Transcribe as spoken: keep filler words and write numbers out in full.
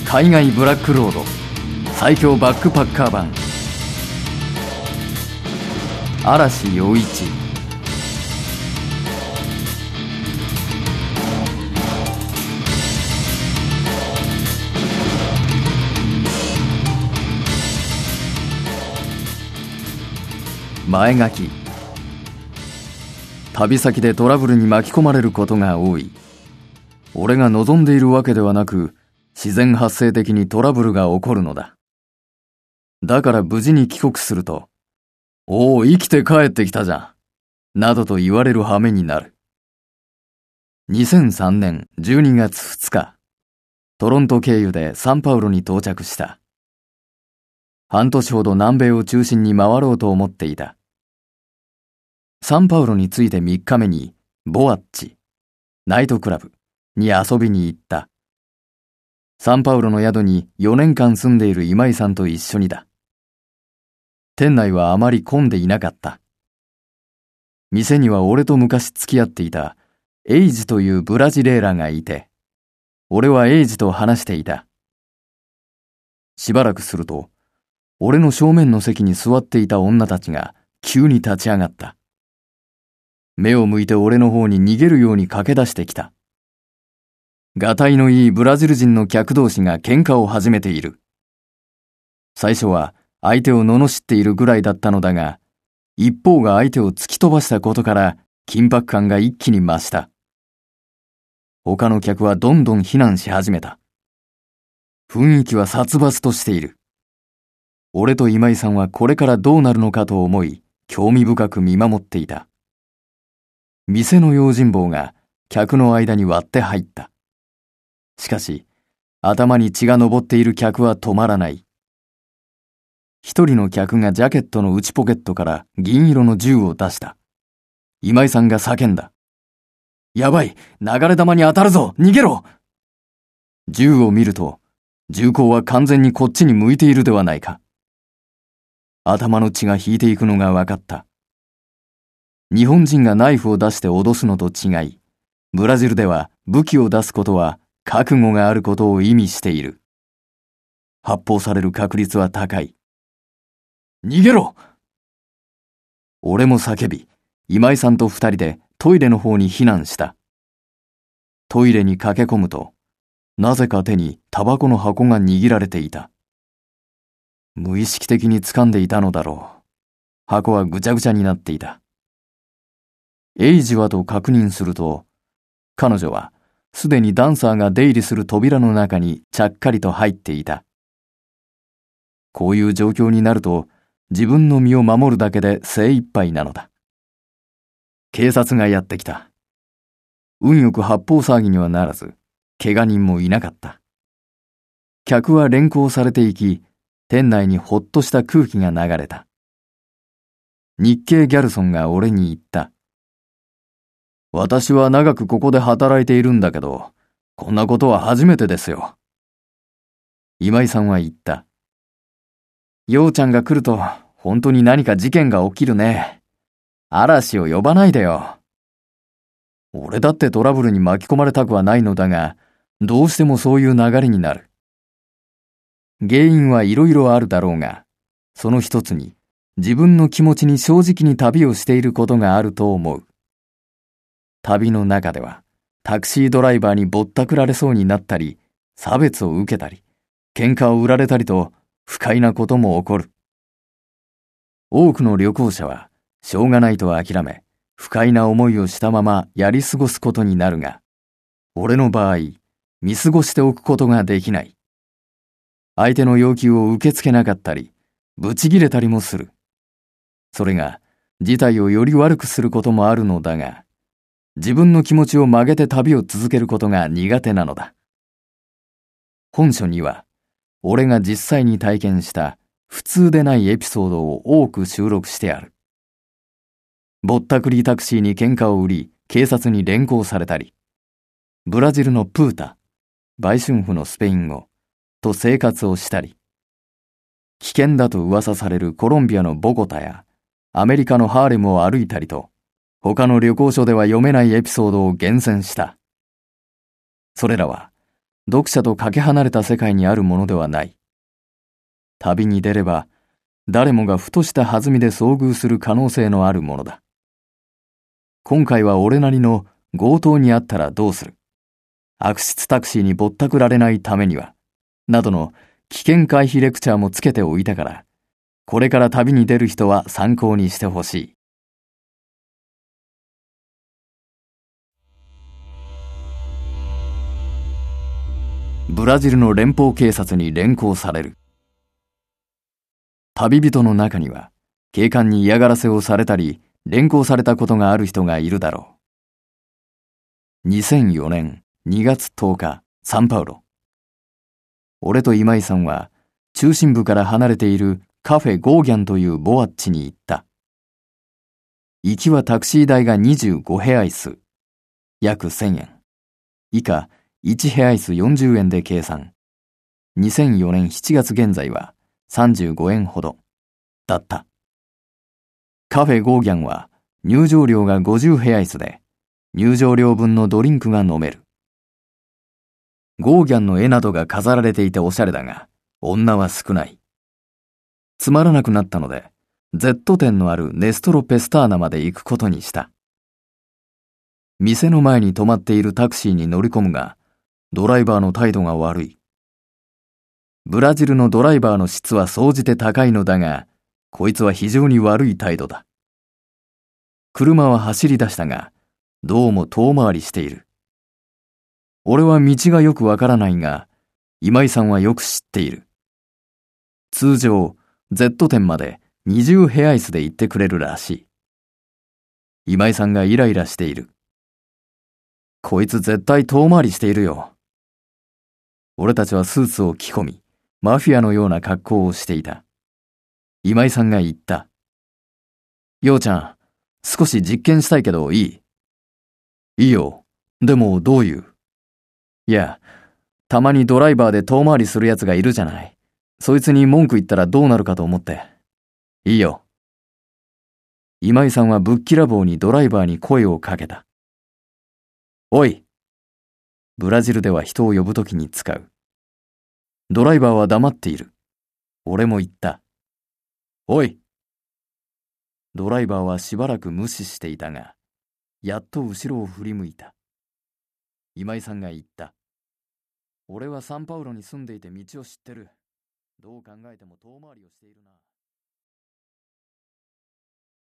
海外ブラックロード最強バックパッカー版嵐陽一。前書き。旅先でトラブルに巻き込まれることが多い。俺が望んでいるわけではなく、自然発生的にトラブルが起こるのだ。だから無事に帰国すると、おお、生きて帰ってきたじゃん、などと言われる羽目になる。にせんさんねんじゅうにがつふつか、トロント経由でサンパウロに到着した。半年ほど南米を中心に回ろうと思っていた。サンパウロに着いてみっかめに、ボアッチ、ナイトクラブに遊びに行った。サンパウロの宿によねんかん住んでいる今井さんと一緒にだ。店内はあまり混んでいなかった。店には俺と昔付き合っていたエイジというブラジレーラがいて、俺はエイジと話していた。しばらくすると、俺の正面の席に座っていた女たちが急に立ち上がった。目を向いて俺の方に逃げるように駆け出してきた。がたいのいいブラジル人の客同士が喧嘩を始めている。最初は相手を罵っているぐらいだったのだが、一方が相手を突き飛ばしたことから緊迫感が一気に増した。他の客はどんどん非難し始めた。雰囲気は殺伐としている。俺と今井さんはこれからどうなるのかと思い、興味深く見守っていた。店の用心棒が客の間に割って入った。しかし、頭に血が上っている客は止まらない。一人の客がジャケットの内ポケットから銀色の銃を出した。今井さんが叫んだ。やばい、流れ弾に当たるぞ、逃げろ！銃を見ると、銃口は完全にこっちに向いているではないか。頭の血が引いていくのが分かった。日本人がナイフを出して脅すのと違い、ブラジルでは武器を出すことは覚悟があることを意味している。発砲される確率は高い。逃げろ！俺も叫び、今井さんと二人でトイレの方に避難した。トイレに駆け込むと、なぜか手にタバコの箱が握られていた。無意識的に掴んでいたのだろう。箱はぐちゃぐちゃになっていた。エイジはと確認すると、彼女はすでにダンサーが出入りする扉の中にちゃっかりと入っていた。こういう状況になると、自分の身を守るだけで精一杯なのだ。警察がやってきた。運よく発砲騒ぎにはならず、怪我人もいなかった。客は連行されていき、店内にほっとした空気が流れた。日系ギャルソンが俺に言った。私は長くここで働いているんだけど、こんなことは初めてですよ。今井さんは言った。ようちゃんが来ると、本当に何か事件が起きるね。嵐を呼ばないでよ。俺だってトラブルに巻き込まれたくはないのだが、どうしてもそういう流れになる。原因はいろいろあるだろうが、その一つに、自分の気持ちに正直に旅をしていることがあると思う。旅の中では、タクシードライバーにぼったくられそうになったり、差別を受けたり、喧嘩を売られたりと、不快なことも起こる。多くの旅行者は、しょうがないと諦め、不快な思いをしたままやり過ごすことになるが、俺の場合、見過ごしておくことができない。相手の要求を受け付けなかったり、ブチギレたりもする。それが、事態をより悪くすることもあるのだが、自分の気持ちを曲げて旅を続けることが苦手なのだ。本書には、俺が実際に体験した普通でないエピソードを多く収録してある。ぼったくりタクシーに喧嘩を売り、警察に連行されたり、ブラジルのプータ、売春婦のスペイン語と生活をしたり、危険だと噂されるコロンビアのボゴタやアメリカのハーレムを歩いたりと、他の旅行書では読めないエピソードを厳選した。それらは、 読者とかけ離れた世界にあるものではない。旅に出れば、誰もがふとした弾みで遭遇する可能性のあるものだ。今回は俺なりの強盗にあったらどうする？悪質タクシーにぼったくられないためには、などの危険回避レクチャーもつけておいたから、これから旅に出る人は参考にしてほしい。ブラジルの連邦警察に連行される。旅人の中には、警官に嫌がらせをされたり、連行されたことがある人がいるだろう。にせんよねんにがつとおか、サンパウロ。俺と今井さんは、中心部から離れているカフェゴーギャンというボアッチに行った。行きはタクシー代がにじゅうごヘアイス、約せんえん。以下、いちヘアイスよんじゅうえんで計算。にせんよねんしちがつ現在はさんじゅうごえんほどだった。カフェゴーギャンは入場料がごじゅうヘアイスで、入場料分のドリンクが飲める。ゴーギャンの絵などが飾られていておしゃれだが、女は少ない。つまらなくなったので、Z 店のあるネストロペスターナまで行くことにした。店の前に止まっているタクシーに乗り込むが、ドライバーの態度が悪い。ブラジルのドライバーの質は総じて高いのだが、こいつは非常に悪い態度だ。車は走り出したが、どうも遠回りしている。俺は道がよくわからないが、今井さんはよく知っている。通常、Z 店までにじゅうヘアイスで行ってくれるらしい。今井さんがイライラしている。こいつ絶対遠回りしているよ。俺たちはスーツを着込み、マフィアのような格好をしていた。今井さんが言った。ようちゃん、少し実験したいけどいい？いいよ。でもどういう？いや、たまにドライバーで遠回りする奴がいるじゃない。そいつに文句言ったらどうなるかと思って。いいよ。今井さんはぶっきらぼうにドライバーに声をかけた。おい。ブラジルでは人を呼ぶときに使う。ドライバーは黙っている。俺も言った。おい。ドライバーはしばらく無視していたが、やっと後ろを振り向いた。今井さんが言った。俺はサンパウロに住んでいて道を知ってる。どう考えても遠回りをしているな。